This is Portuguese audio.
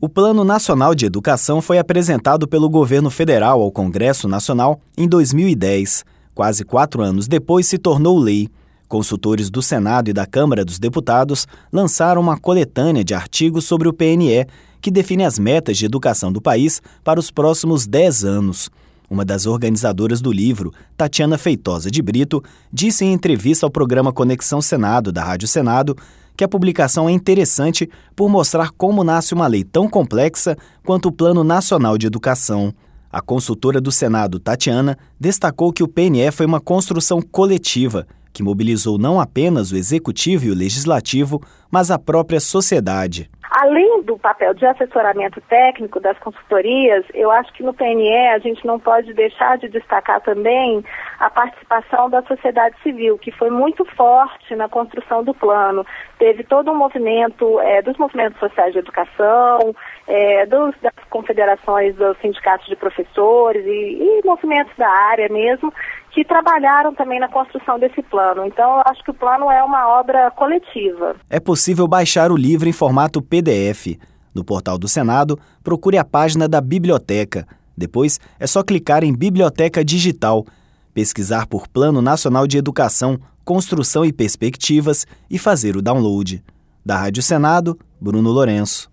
O Plano Nacional de Educação foi apresentado pelo governo federal ao Congresso Nacional em 2010. Quase 4 anos depois se tornou lei. Consultores do Senado e da Câmara dos Deputados lançaram uma coletânea de artigos sobre o PNE, que define as metas de educação do país para os próximos 10 anos. Uma das organizadoras do livro, Tatiana Feitosa de Brito, disse em entrevista ao programa Conexão Senado, da Rádio Senado, que a publicação é interessante por mostrar como nasce uma lei tão complexa quanto o Plano Nacional de Educação. A consultora do Senado, Tatiana, destacou que o PNE foi uma construção coletiva, que mobilizou não apenas o Executivo e o Legislativo, mas a própria sociedade. Além do papel de assessoramento técnico das consultorias, eu acho que no PNE a gente não pode deixar de destacar também a participação da sociedade civil, que foi muito forte na construção do plano. Teve todo um movimento dos movimentos sociais de educação, das confederações dos sindicatos de professores e movimentos da área mesmo, que trabalharam também na construção desse plano. Então, eu acho que o plano é uma obra coletiva. É possível baixar o livro em formato PDF. No portal do Senado, procure a página da biblioteca. Depois, é só clicar em Biblioteca Digital, pesquisar por Plano Nacional de Educação, Construção e Perspectivas e fazer o download. Da Rádio Senado, Bruno Lourenço.